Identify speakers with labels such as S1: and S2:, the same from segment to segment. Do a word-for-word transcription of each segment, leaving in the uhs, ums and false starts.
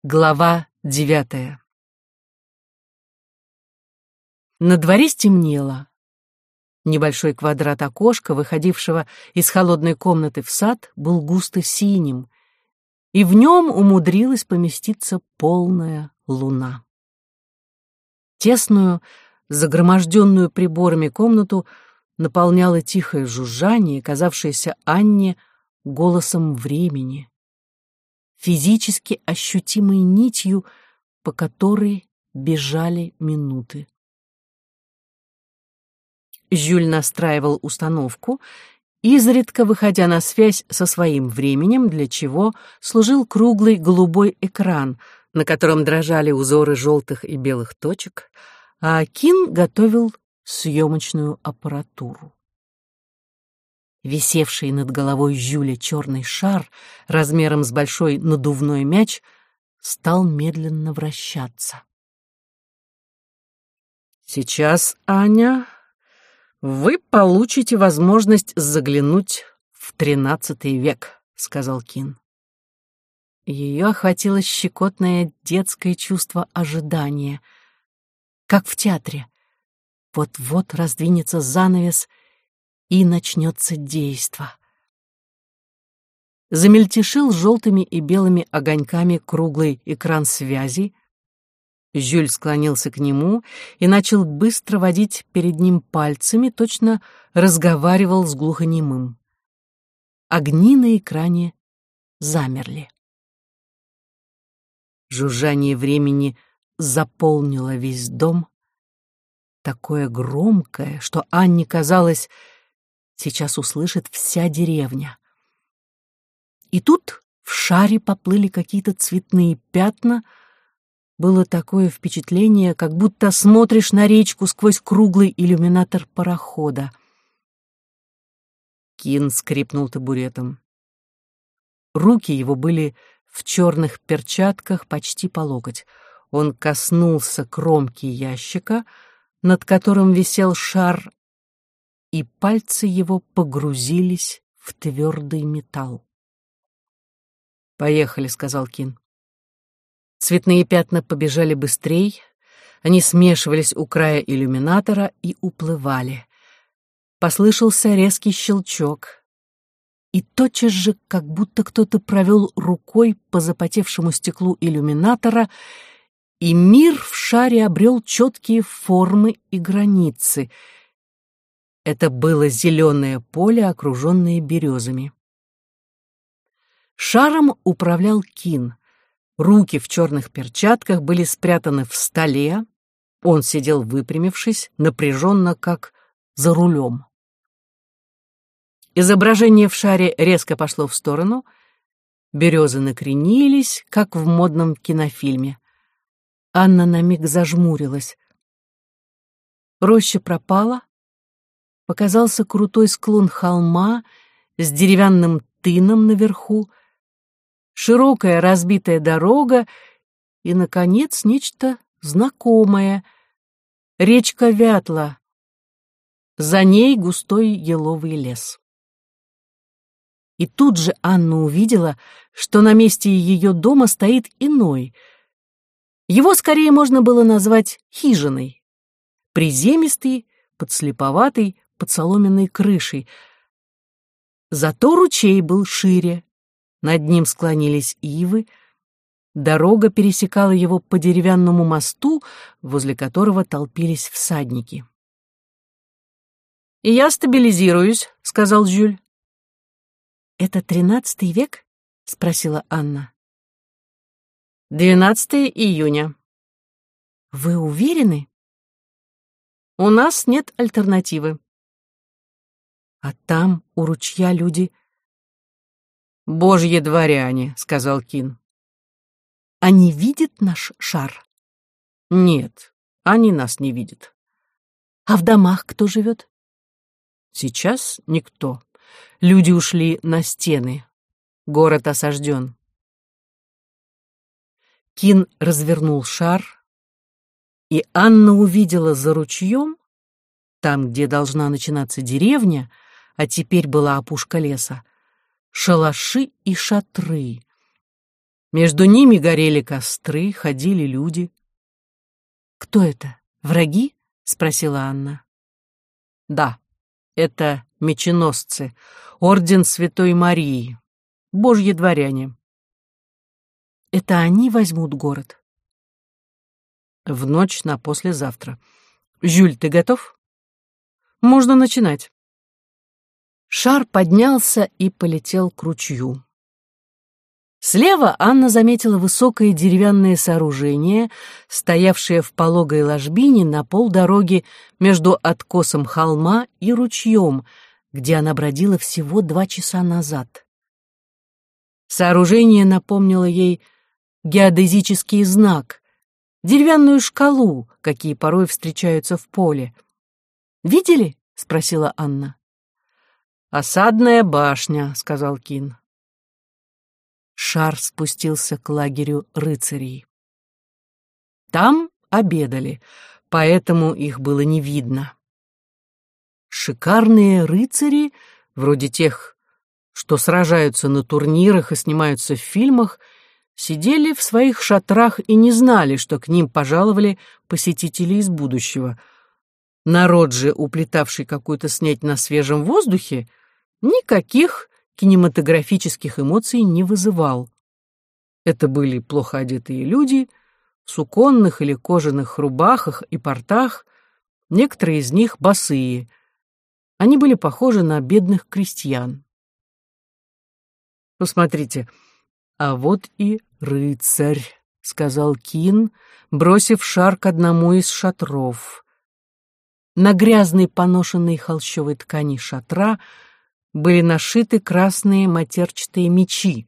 S1: Глава девятая. На дворе стемнело. Небольшой квадрат окошка, выходившего из холодной комнаты в сад, был густо синим, и в нем умудрилась поместиться полная луна. Тесную, загроможденную приборами комнату наполняло тихое жужжание, казавшееся Анне голосом времени, физически ощутимой нитью, по которой бежали минуты. Жюль настраивал установку, изредка выходя на связь со своим временем, для чего служил круглый голубой экран, на котором дрожали узоры желтых и белых точек, а Кин готовил съемочную аппаратуру. Висевший над головой Жюля черный шар размером с большой надувной мяч стал медленно вращаться. «Сейчас, Аня, вы получите возможность заглянуть в тринадцатый век», — сказал Кин. Ее охватило щекотное детское чувство ожидания, как в театре. Вот-вот раздвинется занавес, и начнется действо. Замельтешил желтыми и белыми огоньками круглый экран связи. Жюль склонился к нему и начал быстро водить перед ним пальцами, точно разговаривал с глухонемым. Огни на экране замерли. Жужжание времени заполнило весь дом, такое громкое, что Анне казалось, сейчас услышит вся деревня. И тут в шаре поплыли какие-то цветные пятна. Было такое впечатление, как будто смотришь на речку сквозь круглый иллюминатор парохода. Кин скрипнул табуретом. Руки его были в черных перчатках почти по локоть. Он коснулся кромки ящика, над которым висел шар, и пальцы его погрузились в твердый металл. «Поехали», — сказал Кин. Цветные пятна побежали быстрей, они смешивались у края иллюминатора и уплывали. Послышался резкий щелчок, и тотчас же, как будто кто-то провел рукой по запотевшему стеклу иллюминатора, и мир в шаре обрел четкие формы и границы. Это было зеленое поле, окруженное березами. Шаром управлял Кин. Руки в черных перчатках были спрятаны в столе. Он сидел выпрямившись, напряженно, как за рулем. Изображение в шаре резко пошло в сторону. Березы накренились, как в модном кинофильме. Анна на миг зажмурилась. Роща пропала. Показался крутой склон холма с деревянным тыном наверху, широкая разбитая дорога и, наконец, нечто знакомое. Речка Вятла. За ней густой еловый лес. И тут же Анна увидела, что на месте ее дома стоит иной. Его скорее можно было назвать хижиной. Приземистый, подслеповатый, под соломенной крышей. Зато ручей был шире. Над ним склонились ивы. Дорога пересекала его по деревянному мосту, возле которого толпились всадники. «И я стабилизируюсь», — сказал Жюль. «Это тринадцатый век?» — спросила Анна. «Двенадцатое июня». «Вы уверены?» «У нас нет альтернативы». «А там, у ручья, люди...» «Божьи дворяне», — сказал Кин. «Они видят наш шар?» «Нет, они нас не видят». «А в домах кто живет?» «Сейчас никто. Люди ушли на стены. Город осажден». Кин развернул шар, и Анна увидела за ручьем, там, где должна начинаться деревня, а теперь была опушка леса, шалаши и шатры. Между ними горели костры, ходили люди. «Кто это? Враги?» — спросила Анна. «Да, это меченосцы, орден Святой Марии, божьи дворяне». «Это они возьмут город?» «В ночь на послезавтра. Жюль, ты готов? Можно начинать». Шар поднялся и полетел к ручью. Слева Анна заметила высокое деревянное сооружение, стоявшее в пологой ложбине на полдороги между откосом холма и ручьем, где она бродила всего два часа назад. Сооружение напомнило ей геодезический знак, деревянную шкалу, какие порой встречаются в поле. «Видели?» — спросила Анна. «Осадная башня», — сказал Кин. Шар спустился к лагерю рыцарей. Там обедали, поэтому их было не видно. Шикарные рыцари, вроде тех, что сражаются на турнирах и снимаются в фильмах, сидели в своих шатрах и не знали, что к ним пожаловали посетители из будущего. Народ же, уплетавший какую-то снеть на свежем воздухе, никаких кинематографических эмоций не вызывал. Это были плохо одетые люди в суконных или кожаных рубахах и портах, некоторые из них босые. Они были похожи на бедных крестьян. «Посмотрите, а вот и рыцарь», — сказал Кин, бросив шар к одному из шатров. На грязной поношенной холщовой ткани шатра были нашиты красные матерчатые мечи.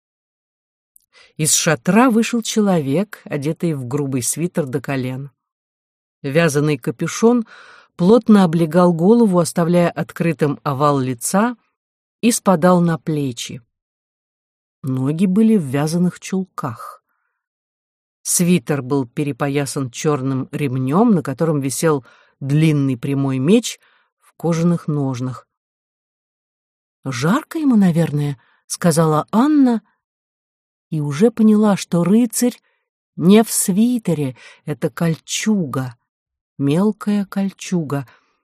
S1: Из шатра вышел человек, одетый в грубый свитер до колен. Вязаный капюшон плотно облегал голову, оставляя открытым овал лица, и спадал на плечи. Ноги были в вязаных чулках. Свитер был перепоясан черным ремнем, на котором висел длинный прямой меч в кожаных ножнах. «Жарко ему, наверное», — сказала Анна, и уже поняла, что рыцарь не в свитере, это кольчуга, мелкая кольчуга.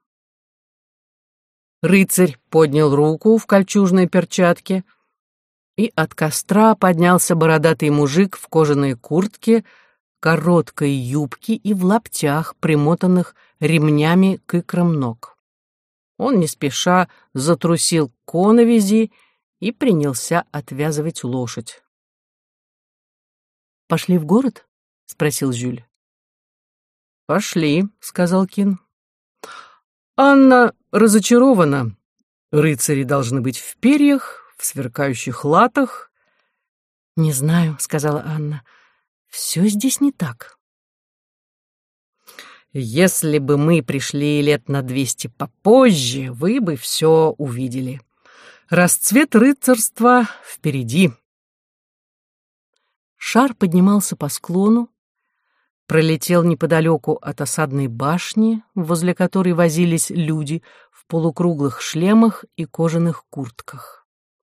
S1: Рыцарь поднял руку в кольчужной перчатке, и от костра поднялся бородатый мужик в кожаной куртке, короткой юбке и в лаптях, примотанных ремнями к икрам ног. Он не спеша затрусил к коновизи и принялся отвязывать лошадь. «Пошли в город?» — спросил Жюль. «Пошли», — сказал Кин. Анна разочарована. Рыцари должны быть в перьях, в сверкающих латах. «Не знаю», — сказала Анна. «Все здесь не так». «Если бы мы пришли лет на двести попозже, вы бы все увидели. Расцвет рыцарства впереди». Шар поднимался по склону, пролетел неподалеку от осадной башни, возле которой возились люди в полукруглых шлемах и кожаных куртках.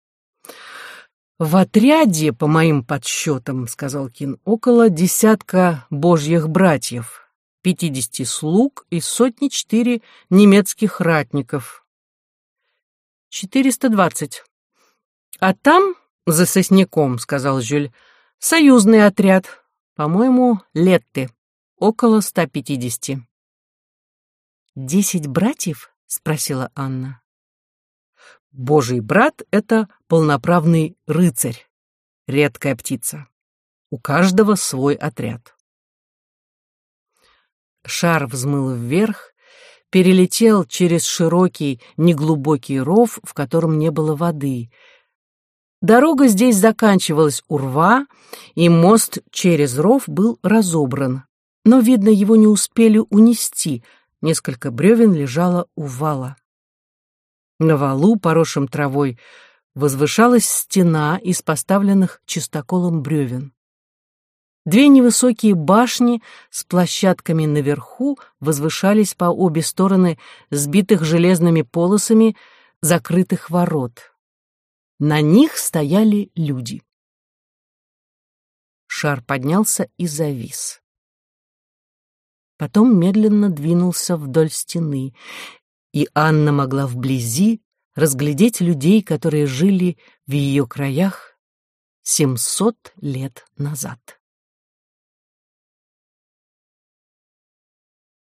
S1: «В отряде, по моим подсчетам, — сказал Кин, — около десятка божьих братьев, пятидесяти слуг и сотни четыре немецких ратников. Четыреста двадцать. А там, за сосняком, — сказал Жюль, — союзный отряд, по-моему, летты, около ста пятидесяти. «Десять братьев?» — спросила Анна. «Божий брат — это полноправный рыцарь, редкая птица. У каждого свой отряд». Шар взмыл вверх, перелетел через широкий неглубокий ров, в котором не было воды. Дорога здесь заканчивалась у рва, и мост через ров был разобран. Но, видно, его не успели унести, несколько бревен лежало у вала. На валу, поросшем травой, возвышалась стена из поставленных чистоколом бревен. Две невысокие башни с площадками наверху возвышались по обе стороны сбитых железными полосами закрытых ворот. На них стояли люди. шар поднялся и завис. Потом медленно двинулся вдоль стены, и Анна могла вблизи разглядеть людей, которые жили в ее краях семьсот лет назад.